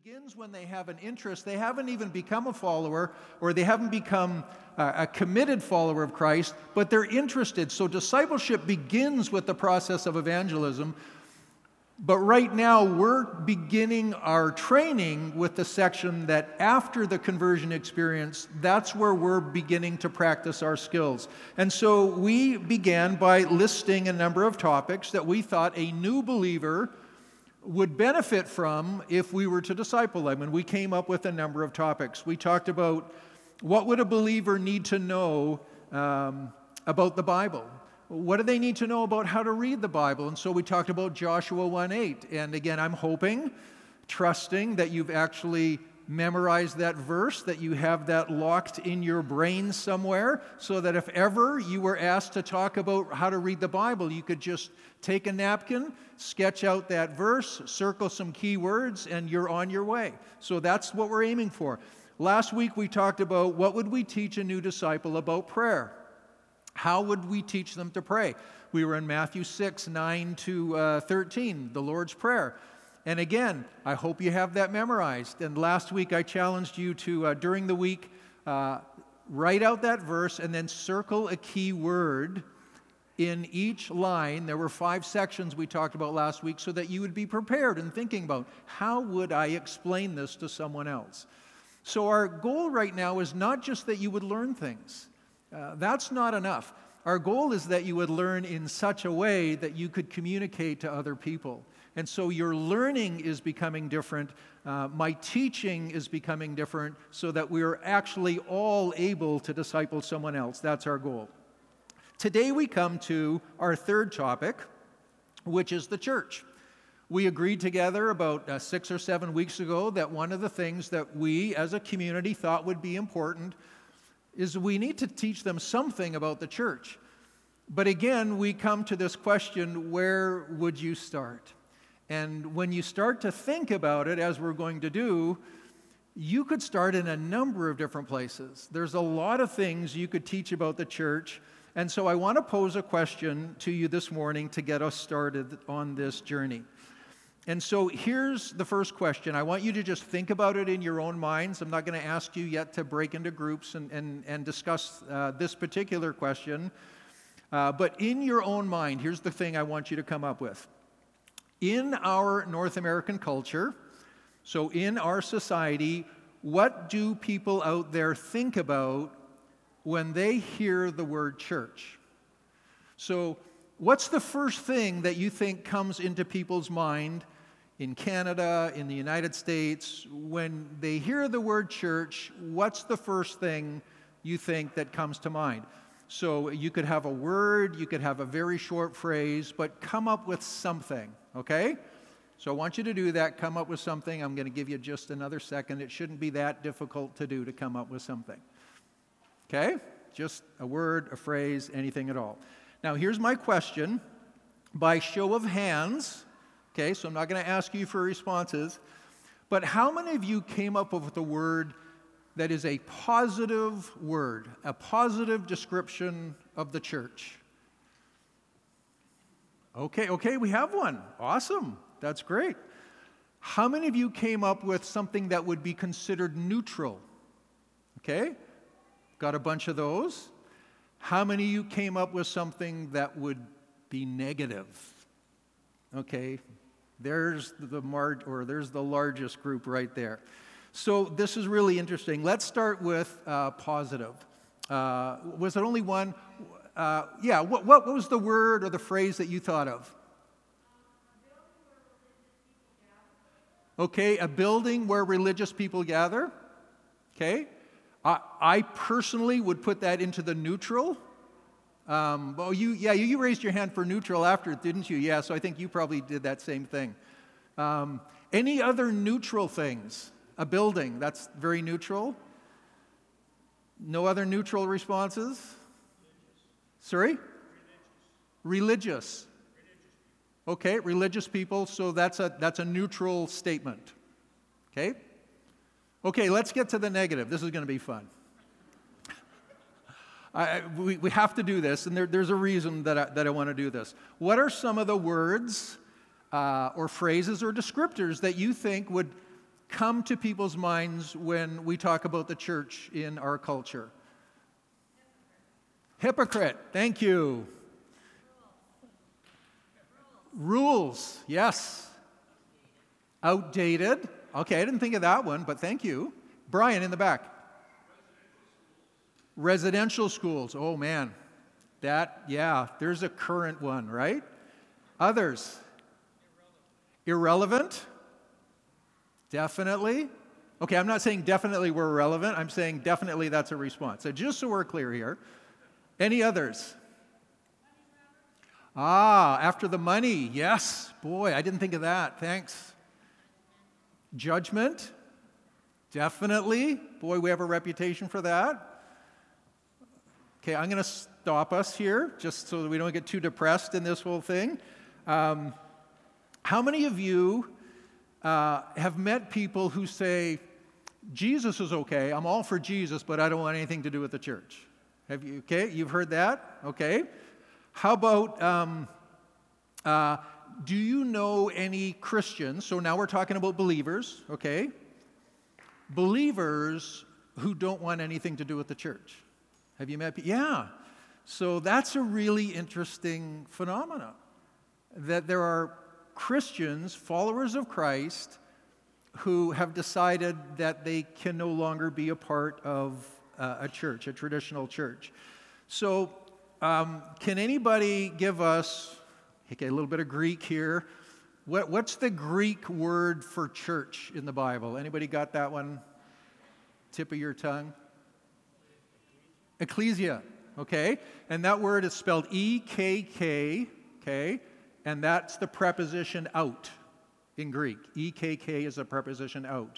begins when they have an interest. They haven't even become a follower, or they haven't become a committed follower of Christ, but they're interested. So discipleship begins with the process of evangelism. But right now, we're beginning our training with the section that after the conversion experience, that's where we're beginning to practice our skills. And so we began by listing a number of topics that we thought a new believer would benefit from if we were to disciple them. And we came up with a number of topics. We talked about what would a believer need to know about the Bible. What do they need to know about how to read the Bible? And so we talked about Joshua 1:8. And again, I'm hoping, trusting that you've actually memorized that verse, that you have that locked in your brain somewhere, so that if ever you were asked to talk about how to read the Bible, you could just take a napkin, sketch out that verse, circle some key words, and you're on your way. So that's what we're aiming for. Last week we talked about what would we teach a new disciple about prayer. How would we teach them to pray? We were in Matthew 6:9 to 13, the Lord's Prayer. And again, I hope you have that memorized. And last week I challenged you to, during the week, write out that verse and then circle a key word in each line. There were 5 sections we talked about last week, so that you would be prepared and thinking about, how would I explain this to someone else? So our goal right now is not just that you would learn things. That's not enough. Our goal is that you would learn in such a way that you could communicate to other people. And so your learning is becoming different. My teaching is becoming different, so that we're actually all able to disciple someone else. That's our goal. Today we come to our third topic, which is the church. We agreed together about 6 or 7 weeks ago that one of the things that we as a community thought would be important is we need to teach them something about the church. But again, we come to this question, where would you start? And when you start to think about it, as we're going to do, you could start in a number of different places. There's a lot of things you could teach about the church. And so I want to pose a question to you this morning to get us started on this journey. And so here's the first question. I want you to just think about it in your own minds. I'm not going to ask you yet to break into groups and discuss this particular question. But in your own mind, here's the thing I want you to come up with. In our North American culture, so in our society, what do people out there think about when they hear the word church? So what's the first thing that you think comes into people's mind in Canada, in the United States? When they hear the word church, what's the first thing you think that comes to mind? So you could have a word, you could have a very short phrase, but come up with something, okay? So I want you to do that, come up with something. I'm going to give you just another second. It shouldn't be that difficult to do, to come up with something. Okay? Just a word, a phrase, anything at all. Now here's my question. By show of hands, okay, so I'm not going to ask you for responses, but how many of you came up with a word that is a positive word, a positive description of the church? Okay, we have one. Awesome. That's great. How many of you came up with something that would be considered neutral? Okay, got a bunch of those. How many of you came up with something that would be negative? Okay, there's the largest group right there. So this is really interesting. Let's start with positive. Was it only one? What was the word or the phrase that you thought of? Okay, a building where religious people gather. Okay, I personally would put that into the neutral. You raised your hand for neutral after, didn't you? Yeah, so I think you probably did that same thing. Any other neutral things? A building, that's very neutral. No other neutral responses? Sorry? Religious. Okay, religious people, so that's a neutral statement. Okay? Okay, let's get to the negative. This is going to be fun. We have to do this, and there's a reason that I want to do this. What are some of the words or phrases or descriptors that you think would come to people's minds when we talk about the church in our culture? Hypocrite. Thank you. Rules. Yes. Outdated. Okay, I didn't think of that one, but thank you. Brian in the back. Residential schools. Oh, man. There's a current one, right? Others. Irrelevant. Definitely. Okay, I'm not saying definitely we're irrelevant. I'm saying definitely that's a response. So just so we're clear here. Any others? After the money. Yes. Boy, I didn't think of that. Thanks. Judgment. Definitely. Boy, we have a reputation for that. Okay, I'm going to stop us here just so that we don't get too depressed in this whole thing. How many of you have met people who say, Jesus is okay, I'm all for Jesus, but I don't want anything to do with the church? Have you? Okay, you've heard that? Okay. How about, do you know any Christians, so now we're talking about believers, okay? Believers who don't want anything to do with the church. Have you met people? Yeah. So that's a really interesting phenomenon, that there are Christians, followers of Christ, who have decided that they can no longer be a part of a church, a traditional church. So can anybody give us, okay, a little bit of Greek here. What's the Greek word for church in the Bible? Anybody got that one? Tip of your tongue? Ecclesia, okay? And that word is spelled E-K-K, okay? And that's the preposition out in Greek. E-K-K is a preposition out.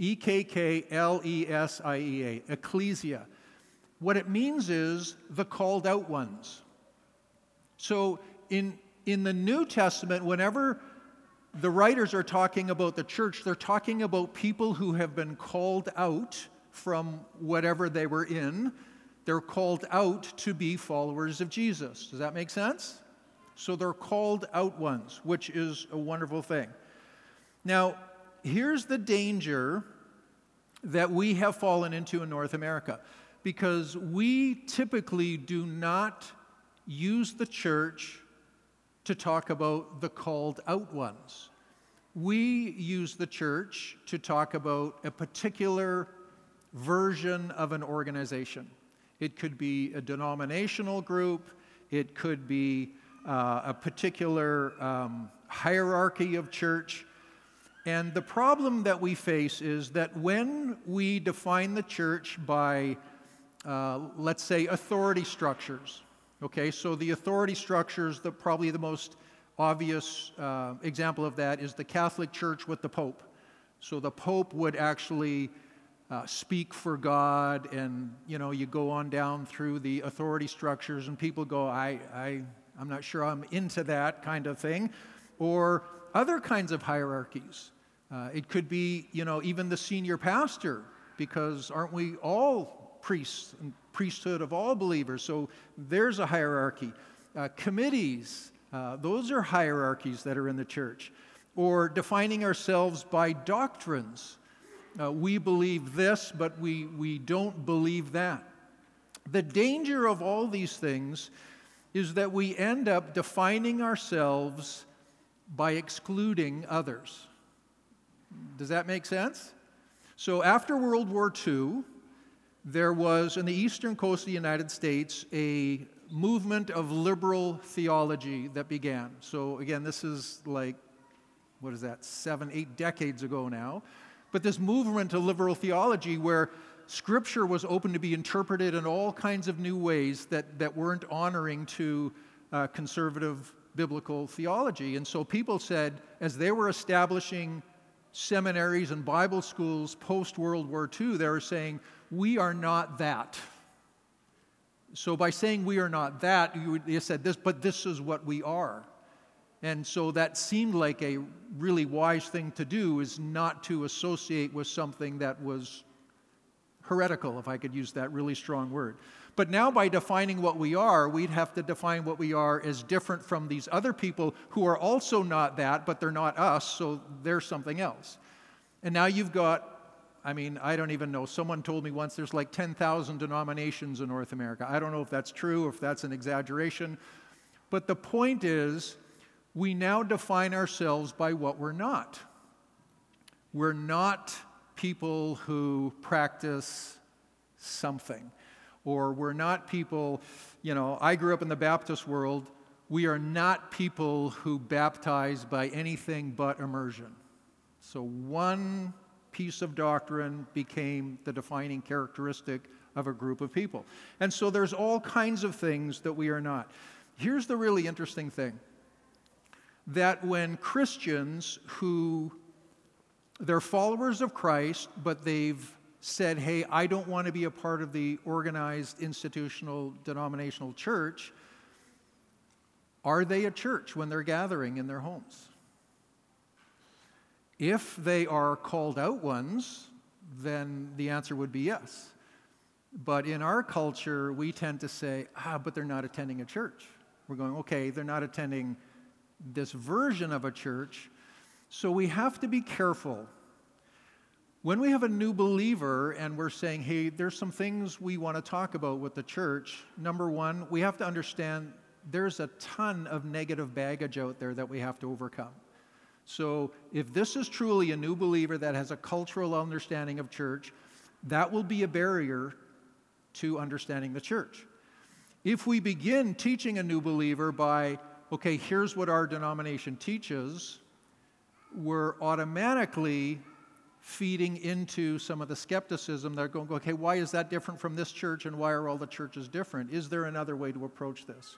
E-K-K-L-E-S-I-E-A, ecclesia. What it means is the called out ones. So in the New Testament, whenever the writers are talking about the church, they're talking about people who have been called out from whatever they were in. They're called out to be followers of Jesus. Does that make sense? So they're called out ones, which is a wonderful thing. Now, here's the danger that we have fallen into in North America, because we typically do not use the church to talk about the called out ones. We use the church to talk about a particular version of an organization. It could be a denominational group. It could be a particular hierarchy of church. And the problem that we face is that when we define the church by, let's say, authority structures, okay, so the authority structures, probably the most obvious example of that is the Catholic Church with the Pope. So the Pope would actually speak for God, and you go on down through the authority structures, and people go, I'm not sure I'm into that kind of thing, or other kinds of hierarchies. It could be, even the senior pastor, because aren't we all priests and priesthood of all believers? So there's a hierarchy. Committees, those are hierarchies that are in the church. Or defining ourselves by doctrines. We believe this, but we don't believe that. The danger of all these things is that we end up defining ourselves by excluding others. Does that make sense? So after World War II, there was, in the eastern coast of the United States, a movement of liberal theology that began. So again, this is like, 7, 8 decades ago now. But this movement of liberal theology where Scripture was open to be interpreted in all kinds of new ways that weren't honoring to conservative biblical theology. And so people said, as they were establishing seminaries and Bible schools post-World War II, they were saying, we are not that. So by saying we are not that, you said this, but this is what we are. And so that seemed like a really wise thing to do, is not to associate with something that was heretical, if I could use that really strong word. But now by defining what we are, we'd have to define what we are as different from these other people who are also not that, but they're not us, so they're something else. And now you've got, I don't even know. Someone told me once there's like 10,000 denominations in North America. I don't know if that's true, if that's an exaggeration. But the point is, we now define ourselves by what we're not. We're not people who practice something. Or we're not people, I grew up in the Baptist world. We are not people who baptize by anything but immersion. So one piece of doctrine became the defining characteristic of a group of people. And so there's all kinds of things that we are not. Here's the really interesting thing, that when Christians who, they're followers of Christ, but they've said, hey, I don't want to be a part of the organized institutional denominational church, are they a church when they're gathering in their homes? If they are called out ones, then the answer would be yes. But in our culture, we tend to say, but they're not attending a church. We're going, okay, they're not attending this version of a church. So we have to be careful. When we have a new believer and we're saying, hey, there's some things we want to talk about with the church, number one, we have to understand there's a ton of negative baggage out there that we have to overcome. So if this is truly a new believer that has a cultural understanding of church, that will be a barrier to understanding the church. If we begin teaching a new believer by, okay, here's what our denomination teaches, we're automatically feeding into some of the skepticism. They're going, okay, why is that different from this church and why are all the churches different? Is there another way to approach this?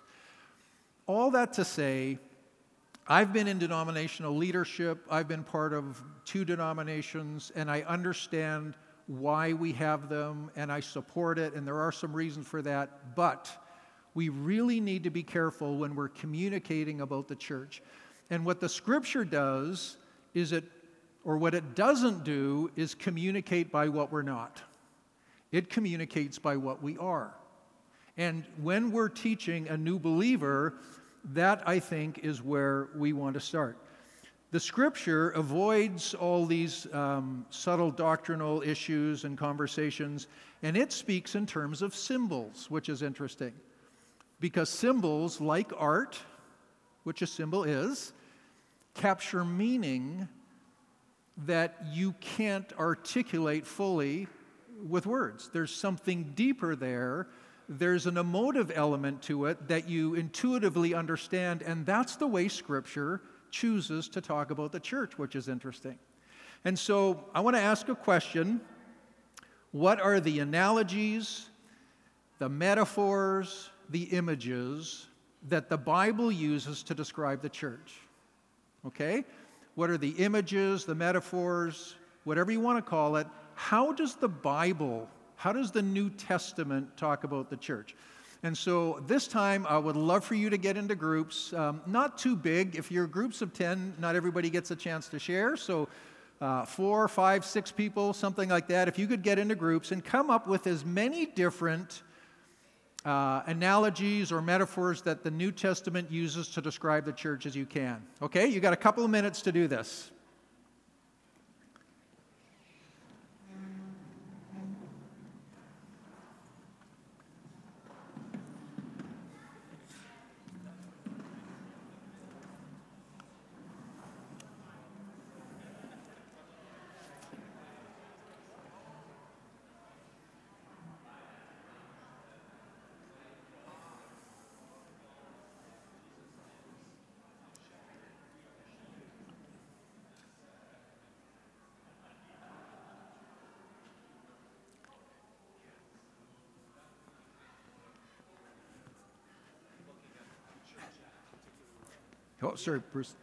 All that to say, I've been in denominational leadership. I've been part of 2 denominations, and I understand why we have them, and I support it, and there are some reasons for that. But we really need to be careful when we're communicating about the church. And what the Scripture does is what it doesn't do is communicate by what we're not. It communicates by what we are. And when we're teaching a new believer, that, I think, is where we want to start. The Scripture avoids all these subtle doctrinal issues and conversations, and it speaks in terms of symbols, which is interesting. Because symbols, like art, which a symbol is, capture meaning that you can't articulate fully with words. There's something deeper there. There's an emotive element to it that you intuitively understand, and that's the way Scripture chooses to talk about the church, which is interesting. And so I want to ask a question. What are the analogies, the metaphors, the images that the Bible uses to describe the church? Okay? What are the images, the metaphors, whatever you want to call it? How does the New Testament talk about the church? And so this time, I would love for you to get into groups, not too big. If you're groups of 10, not everybody gets a chance to share. So 4, 5, 6 people, something like that. If you could get into groups and come up with as many different analogies or metaphors that the New Testament uses to describe the church as you can. Okay? You got a couple of minutes to do this. Oh, sorry, Bruce.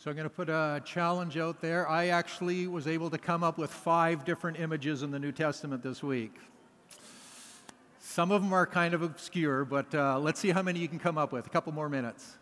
So I'm going to put a challenge out there. I actually was able to come up with 5 different images in the New Testament this week. Some of them are kind of obscure, but let's see how many you can come up with. A couple more minutes.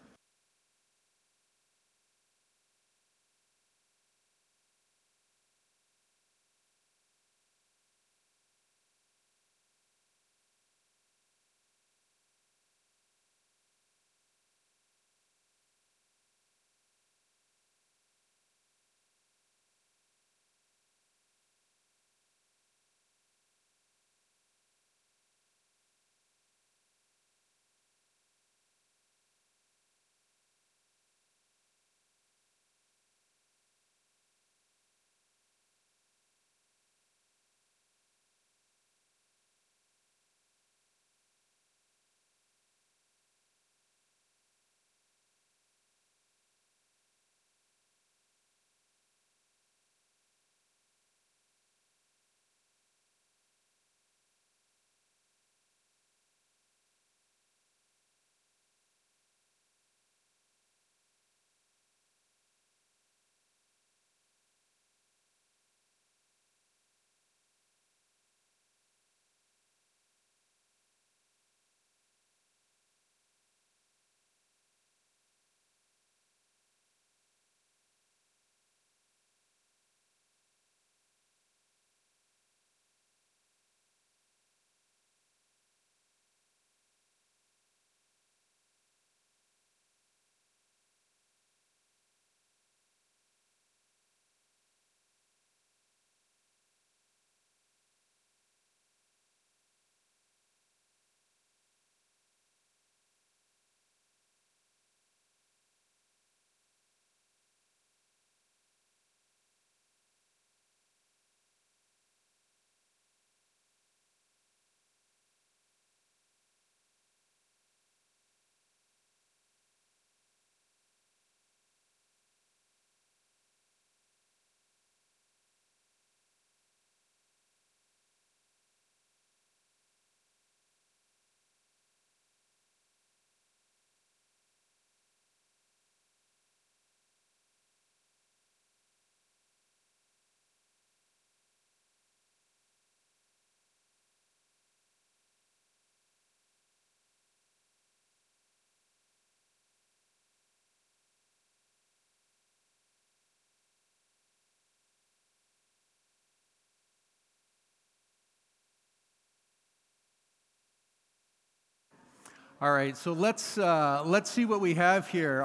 All right, so let's see what we have here.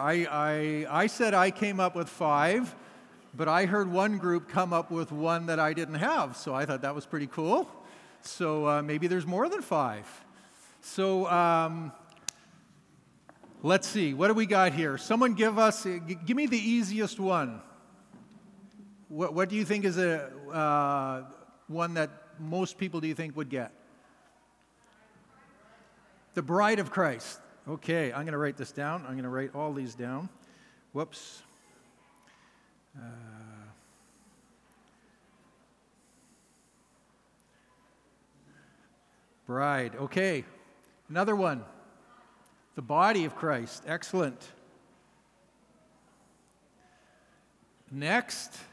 I said I came up with 5, but I heard one group come up with one that I didn't have, so I thought that was pretty cool. So maybe there's more than 5. So let's see, what do we got here? Someone give me the easiest one. What do you think is a one that most people do you think would get? The bride of Christ. Okay, I'm going to write this down. I'm going to write all these down. Whoops. Bride. Okay. Another one. The body of Christ. Excellent. Next.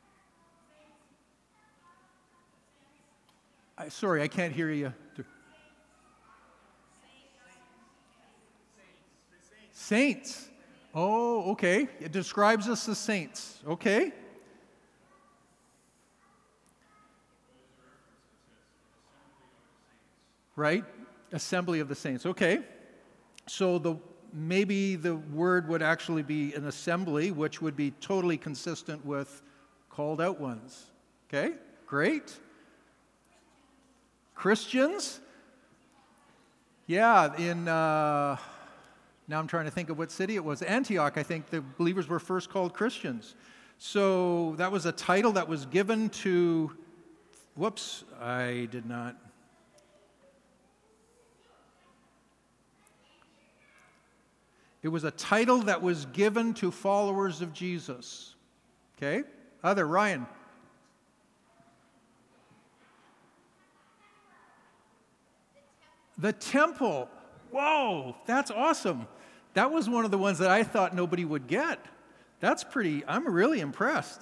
Sorry, I can't hear you. Saints. Oh, okay. It describes us as saints. Okay. Right? Assembly of the saints. Okay. So maybe the word would actually be an assembly, which would be totally consistent with called out ones. Okay? Great. Christians. Yeah, now I'm trying to think of what city it was. Antioch, I think the believers were first called Christians. So that was a title that was given to, whoops, I did not. It was a title that was given to followers of Jesus. Okay? Ryan. The temple. Whoa, that's awesome. That was one of the ones that I thought nobody would get. I'm really impressed.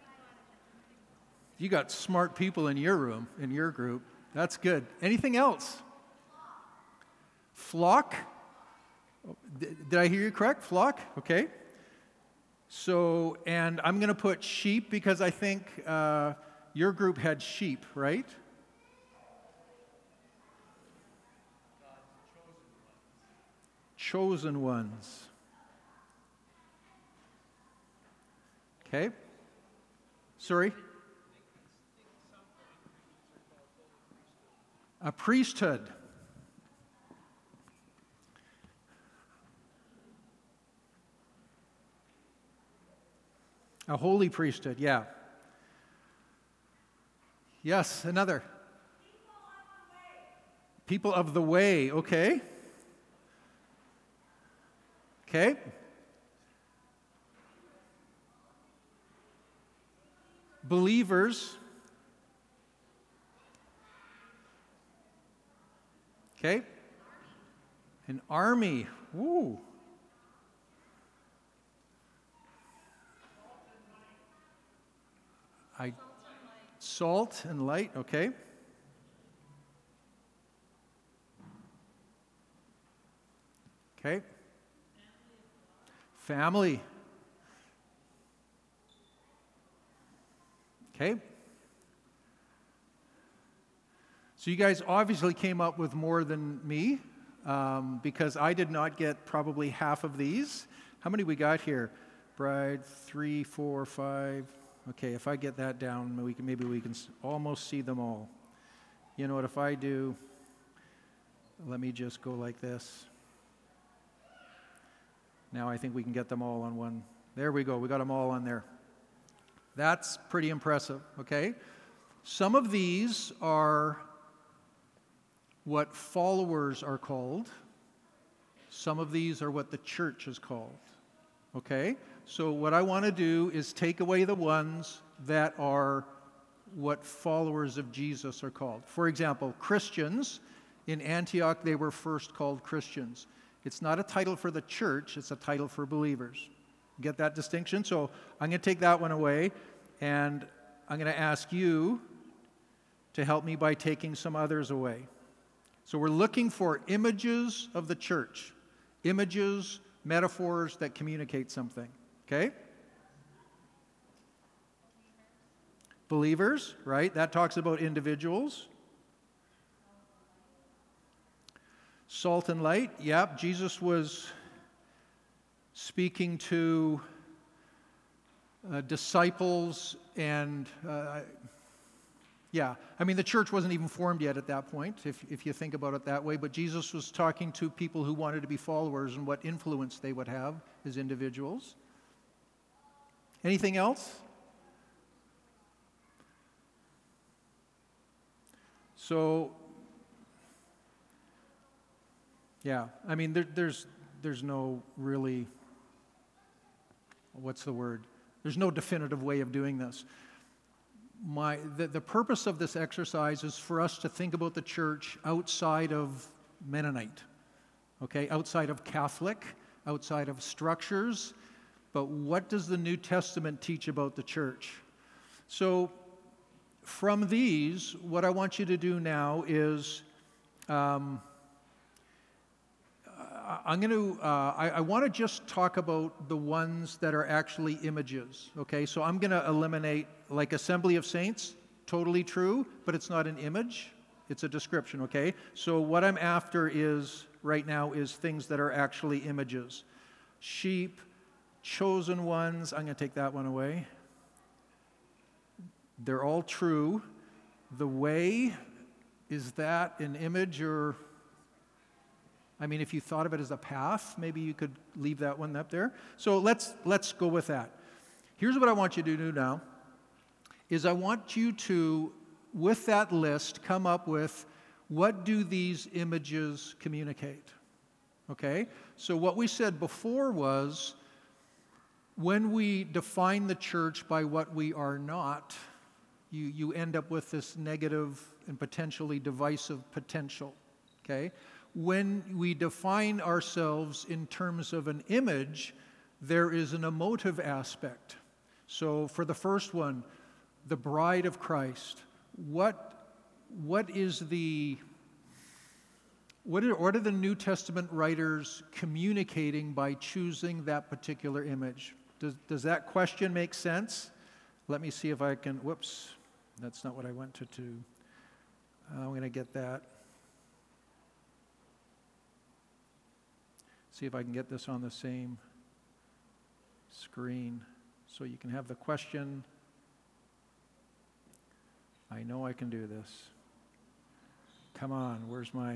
You got smart people in your room, in your group. That's good. Anything else? Flock? Did I hear you correct? Flock? Okay. So, and I'm going to put sheep because I think your group had sheep, right? Chosen ones. Okay. Sorry? A priesthood. A holy priesthood, yeah. Yes, another. People of the way, okay. Okay. Believers. Okay. An army. Woo. Salt and light, okay. Okay. Family. Okay. So you guys obviously came up with more than me because I did not get probably half of these. How many we got here? Bride, 3, 4, 5. Okay, if I get that down, maybe we can almost see them all. You know what, if I do, let me just go like this. Now I think we can get them all on one. There we go, we got them all on there. That's pretty impressive, okay? Some of these are what followers are called. Some of these are what the church is called, okay? So what I want to do is take away the ones that are what followers of Jesus are called. For example, Christians, in Antioch, they were first called Christians. It's not a title for the church, it's a title for believers. Get that distinction? So I'm going to take that one away, and I'm going to ask you to help me by taking some others away. So we're looking for images of the church, images, metaphors that communicate something. Okay? Believers, right? That talks about individuals. Salt and light, yep. Jesus was speaking to disciples and, I mean, the church wasn't even formed yet at that point, if you think about it that way, but Jesus was talking to people who wanted to be followers and what influence they would have as individuals. Anything else? So, yeah, I mean, there's no really, what's the word? There's no definitive way of doing this. The purpose of this exercise is for us to think about the church outside of Mennonite, okay, outside of Catholic, outside of structures, but what does the New Testament teach about the church? So from these, what I want you to do now is I want to just talk about the ones that are actually images, okay? So I'm going to eliminate, like Assembly of Saints, totally true, but it's not an image, it's a description, okay? So what I'm after is, right now, is things that are actually images. Sheep, chosen ones, I'm going to take that one away. They're all true. The way, is that an image or... I mean, if you thought of it as a path, maybe you could leave that one up there. So let's go with that. Here's what I want you to do now, is I want you to, with that list, come up with what do these images communicate? Okay? So what we said before was, when we define the church by what we are not, you end up with this negative and potentially divisive potential. Okay? When we define ourselves in terms of an image, there is an emotive aspect. So for the first one, the bride of Christ, what are the New Testament writers communicating by choosing that particular image? Does that question make sense? Let me see if I can, whoops, that's not what I went to do. I'm going to get that. See if I can get this on the same screen so you can have the question. I know I can do this. Come on, where's my...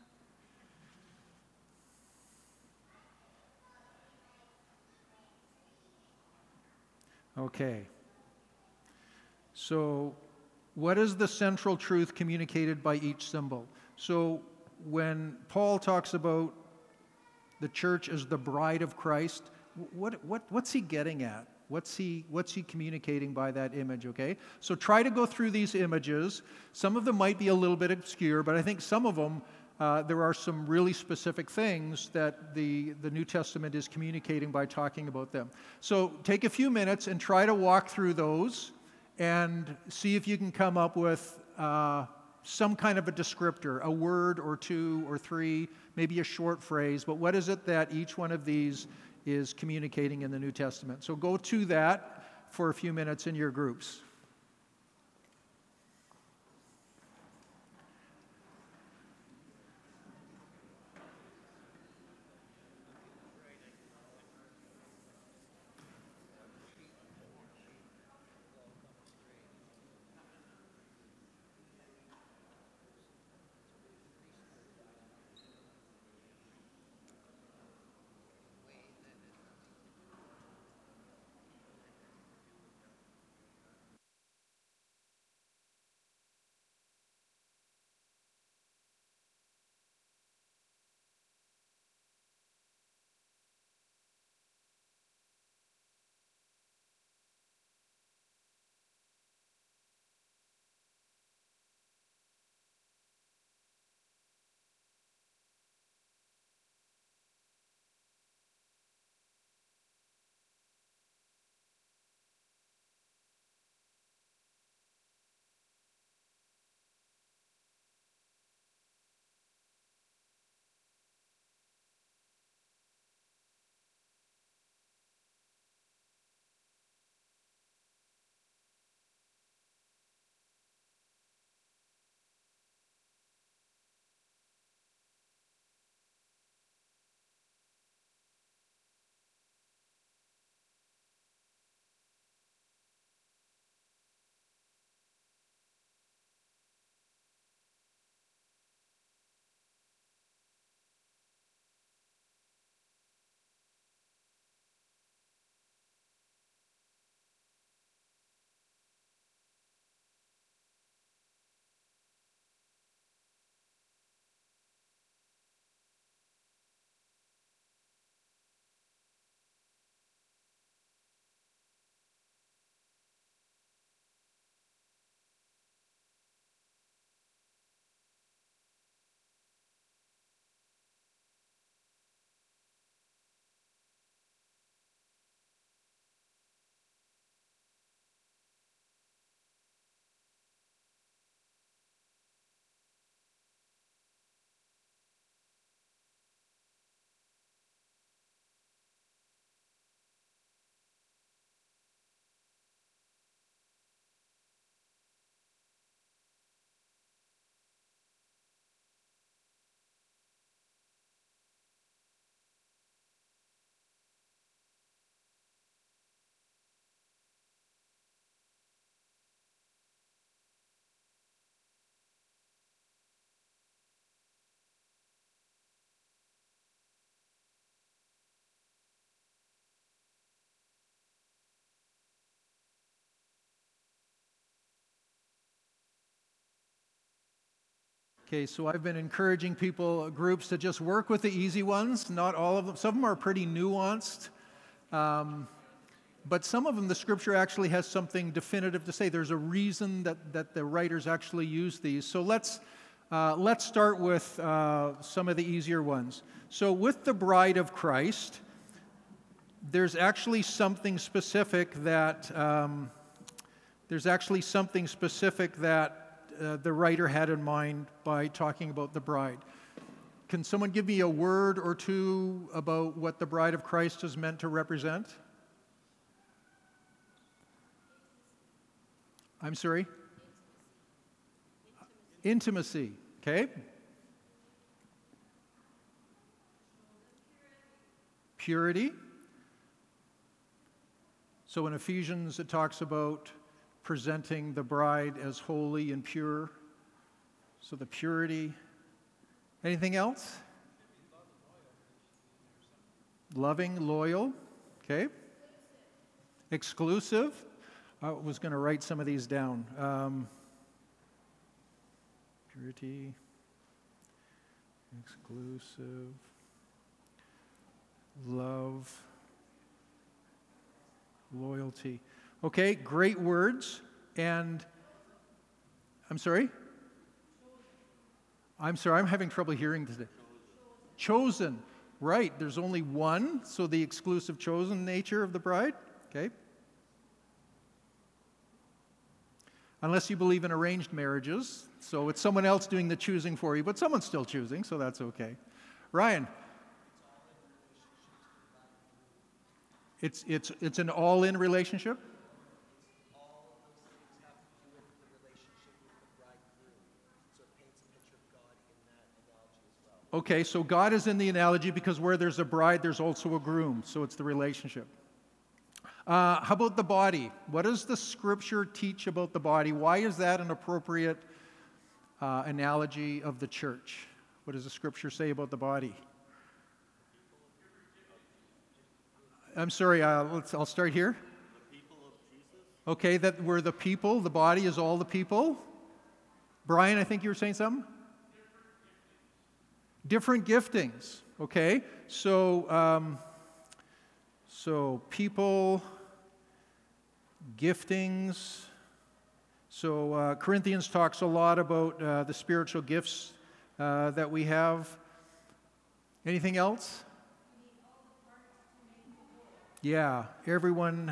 Okay. So, what is the central truth communicated by each symbol? So, when Paul talks about the church as the bride of Christ, what's he getting at? What's he communicating by that image, okay? So try to go through these images. Some of them might be a little bit obscure, but I think some of them, there are some really specific things that the New Testament is communicating by talking about them. So take a few minutes and try to walk through those and see if you can come up with some kind of a descriptor, a word or two or three, maybe a short phrase, but what is it that each one of these is communicating in the New Testament? So go to that for a few minutes in your groups. Okay, so I've been encouraging groups to just work with the easy ones. Not all of them. Some of them are pretty nuanced. But some of them, the scripture actually has something definitive to say. There's a reason that the writers actually use these. So let's start with some of the easier ones. So with the bride of Christ, there's actually something specific that the writer had in mind by talking about the bride. Can someone give me a word or two about what the bride of Christ is meant to represent? I'm sorry? Intimacy. Okay. Purity. So in Ephesians it talks about presenting the bride as holy and pure. So the purity. Anything else? Loving, loyal. Okay. Exclusive. I was going to write some of these down. Purity. Exclusive. Love. Loyalty. Okay, great words. And I'm sorry? I'm having trouble hearing today. Chosen. Right, there's only one, so the exclusive chosen nature of the bride. Okay. Unless you believe in arranged marriages, so it's someone else doing the choosing for you, but someone's still choosing, so that's okay. Ryan. It's an all-in relationship? All of those things have to do with the relationship with the bridegroom. So it paints a picture of God in that analogy as well. Okay, so God is in the analogy because where there's a bride, there's also a groom. So it's the relationship. How about the body? What does the Scripture teach about the body? Why is that an appropriate analogy of the church? What does the Scripture say about the body? I'm sorry, I'll start here. The people of Jesus? Okay, that we're the people, the body is all the people. Brian, I think you were saying something? Different giftings. Okay, so people, giftings. So Corinthians talks a lot about the spiritual gifts that we have. Anything else? Yeah, everyone,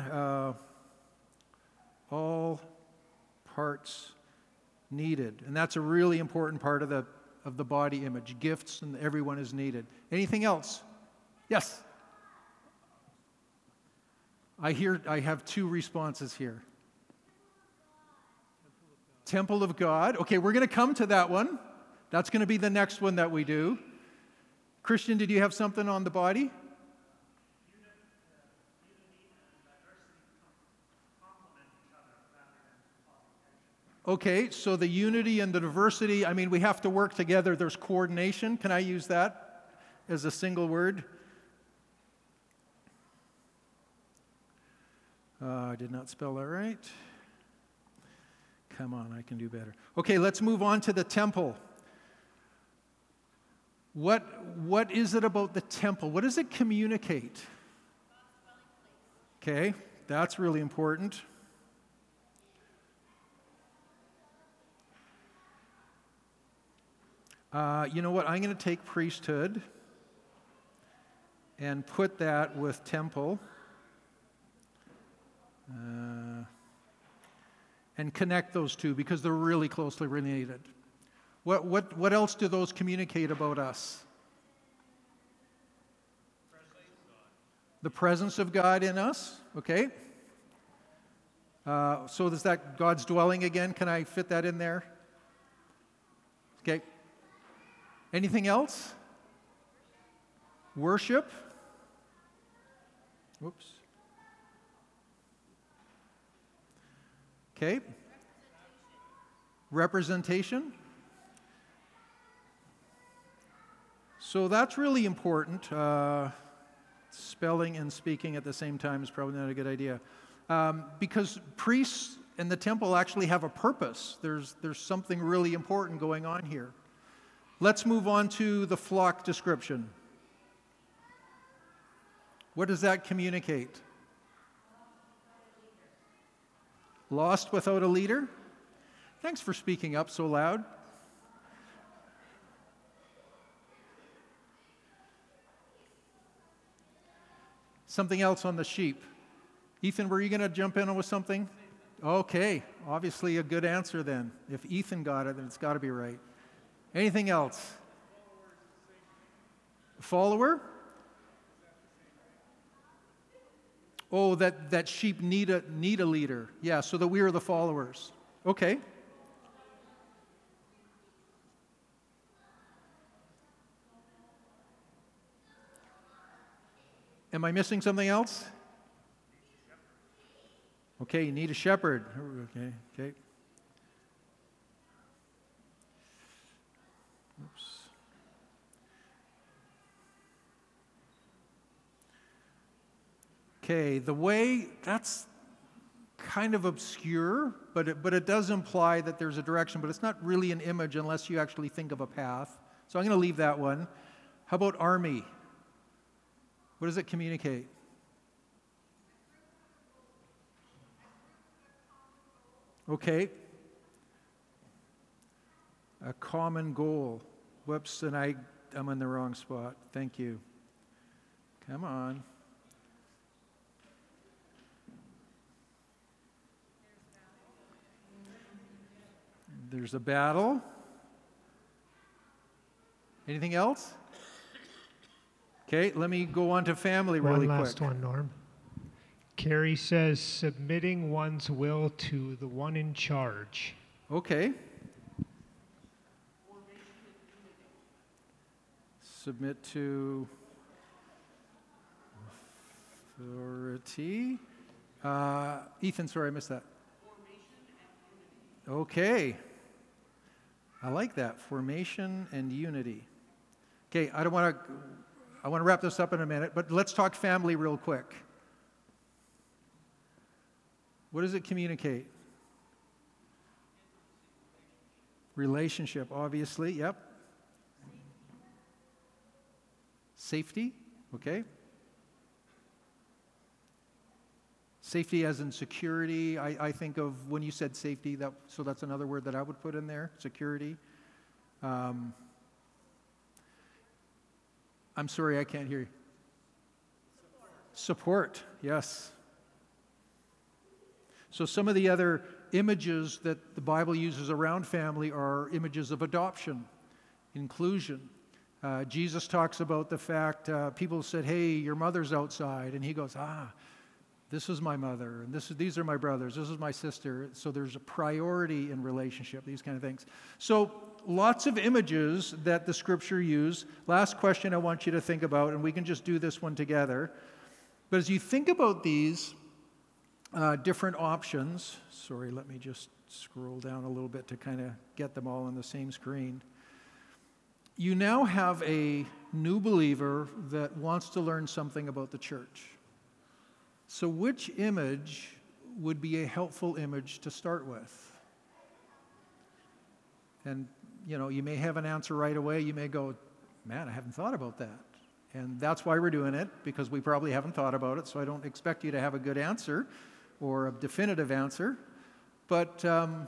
all parts needed. And that's a really important part of the body image. Gifts and everyone is needed. Anything else? Yes. I have two responses here. Temple of God. Okay, we're going to come to that one. That's going to be the next one that we do. Christian, did you have something on the body? Okay, so the unity and the diversity, I mean, we have to work together. There's coordination. Can I use that as a single word? I did not spell that right. Come on, I can do better. Okay, let's move on to the temple. What is it about the temple? What does it communicate? Okay, that's really important. You know what? I'm going to take priesthood and put that with temple and connect those two because they're really closely related. What else do those communicate about us? The presence of God in us. Okay. So is that God's dwelling again? Can I fit that in there? Okay. Anything else? Worship. Whoops. Okay. Representation. So that's really important. Spelling and speaking at the same time is probably not a good idea. Because priests in the temple actually have a purpose. There's something really important going on here. Let's move on to the flock description. What does that communicate? Lost without a leader? Thanks for speaking up so loud. Something else on the sheep. Ethan, were you going to jump in with something? Okay, obviously a good answer then. If Ethan got it, then it's got to be right. Anything else? Follower? Oh, that sheep need a leader. Yeah, so that we are the followers. Okay. Am I missing something else? Okay, you need a shepherd. Okay. Oops. Okay, the way, that's kind of obscure, but it does imply that there's a direction, but it's not really an image unless you actually think of a path. So I'm going to leave that one. How about army? What does it communicate? Okay. A common goal. Whoops, and I'm in the wrong spot. Thank you. Come on. There's a battle. Anything else? Okay, let me go on to family really quick. One last one, Norm. Carrie says, submitting one's will to the one in charge. Okay. Submit to authority. Ethan, sorry, I missed that. Okay. I like that. Formation and unity. Okay, I want to wrap this up in a minute, but let's talk family real quick. What does it communicate? Relationship, obviously, yep. Safety, okay. Safety as in security. I think of when you said safety, so that's another word that I would put in there, security. I'm sorry, I can't hear you. Support, yes. So some of the other images that the Bible uses around family are images of adoption, inclusion. Jesus talks about the fact people said, hey, your mother's outside, and he goes, this is my mother, and these are my brothers, this is my sister. So there's a priority in relationship, these kind of things. So lots of images that the Scripture use. Last question I want you to think about, and we can just do this one together. But as you think about these different options, sorry, let me just scroll down a little bit to kind of get them all on the same screen. You now have a new believer that wants to learn something about the church. So which image would be a helpful image to start with? And, you may have an answer right away. You may go, man, I haven't thought about that. And that's why we're doing it, because we probably haven't thought about it, so I don't expect you to have a good answer or a definitive answer. But,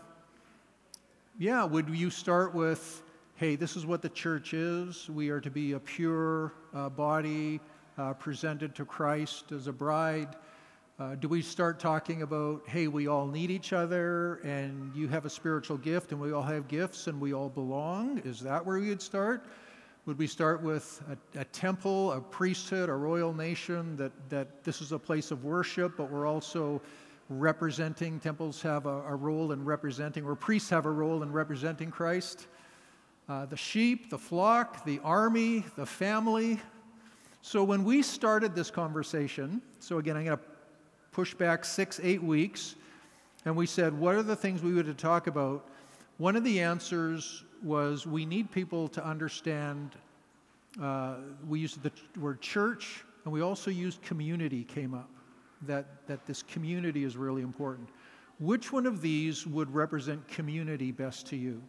would you start with, hey, this is what the church is. We are to be a pure body presented to Christ as a bride. Do we start talking about, hey, we all need each other, and you have a spiritual gift, and we all have gifts, and we all belong? Is that where we would start? Would we start with a temple, a priesthood, a royal nation, that this is a place of worship, but we're also representing, temples have a role in representing, or priests have a role in representing Christ? The sheep, the flock, the army, the family. So when we started this conversation, so again, I'm going to push back 6-8 weeks, and we said, what are the things we would talk about? One of the answers was we need people to understand, we used the word church, and we also used community came up, that this community is really important. Which one of these would represent community best to you?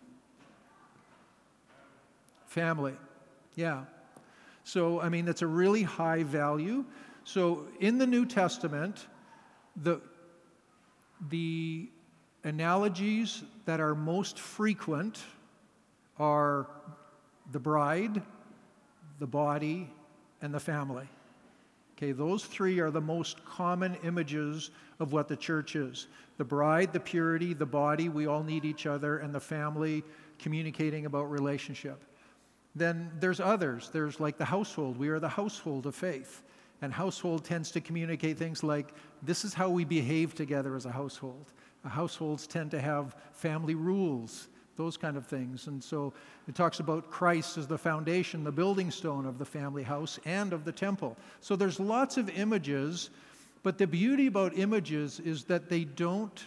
Family, yeah. So, that's a really high value. So in the New Testament, the analogies that are most frequent are the bride, the body, and the family. Okay, those three are the most common images of what the church is. The bride, the purity, the body, we all need each other, and the family communicating about relationship. Then there's others. There's like the household. We are the household of faith. And household tends to communicate things like, this is how we behave together as a household. Households tend to have family rules, those kind of things. And so it talks about Christ as the foundation, the building stone of the family house and of the temple. So there's lots of images, but the beauty about images is that they don't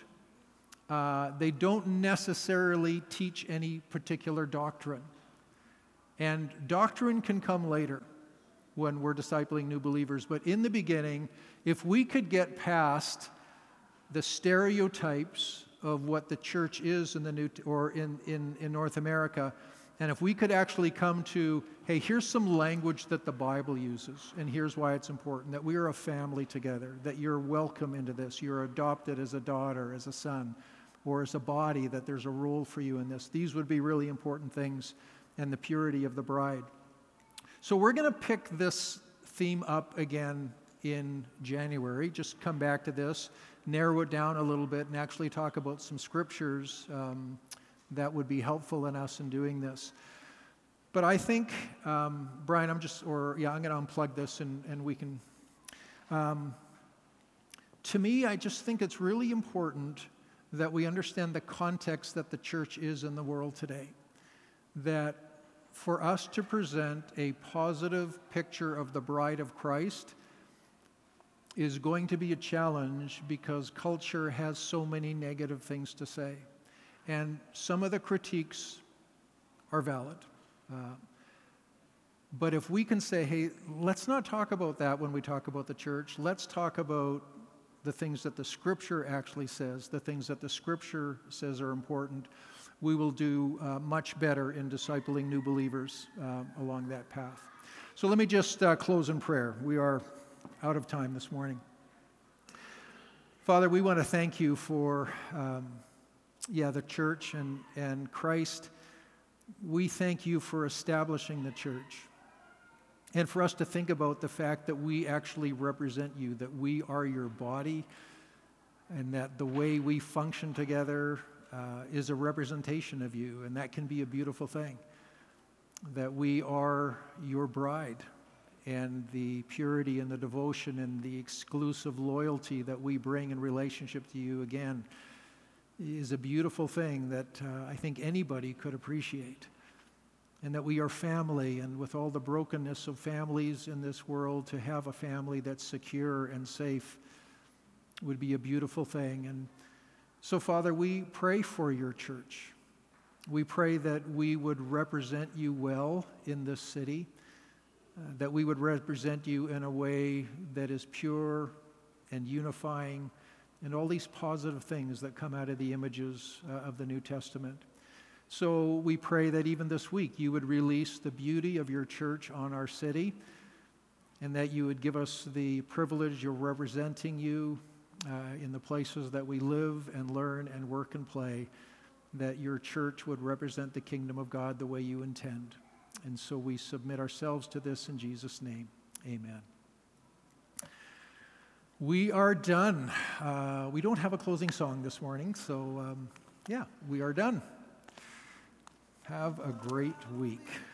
necessarily teach any particular doctrine. And doctrine can come later when we're discipling new believers. But in the beginning, if we could get past the stereotypes of what the church is in the in North America, and if we could actually come to, hey, here's some language that the Bible uses, and here's why it's important, that we are a family together, that you're welcome into this, you're adopted as a daughter, as a son, or as a body, that there's a role for you in this. These would be really important things, and the purity of the bride. So we're going to pick this theme up again in January. Just come back to this, narrow it down a little bit, and actually talk about some scriptures that would be helpful in us in doing this. But I think, Brian, I'm going to unplug this and we can. To me, I just think it's really important that we understand the context that the church is in the world today. That for us to present a positive picture of the bride of Christ is going to be a challenge because culture has so many negative things to say. And some of the critiques are valid. But if we can say, hey, let's not talk about that when we talk about the church. Let's talk about the things that the Scripture actually says, the things that the Scripture says are important. We will do much better in discipling new believers along that path. So let me just close in prayer. We are out of time this morning. Father, we want to thank you for the church and Christ. We thank you for establishing the church and for us to think about the fact that we actually represent you, that we are your body, and that the way we function together is a representation of you, and that can be a beautiful thing, that we are your bride, and the purity and the devotion and the exclusive loyalty that we bring in relationship to you, again, is a beautiful thing that I think anybody could appreciate. And that we are family, and with all the brokenness of families in this world, to have a family that's secure and safe would be a beautiful thing. And so, Father, we pray for your church. We pray that we would represent you well in this city, that we would represent you in a way that is pure and unifying, and all these positive things that come out of the images of the New Testament. So we pray that even this week you would release the beauty of your church on our city, and that you would give us the privilege of representing you in the places that we live and learn and work and play, that your church would represent the kingdom of God the way you intend. And so we submit ourselves to this in Jesus' name. Amen. We are done. We don't have a closing song this morning, so we are done. Have a great week.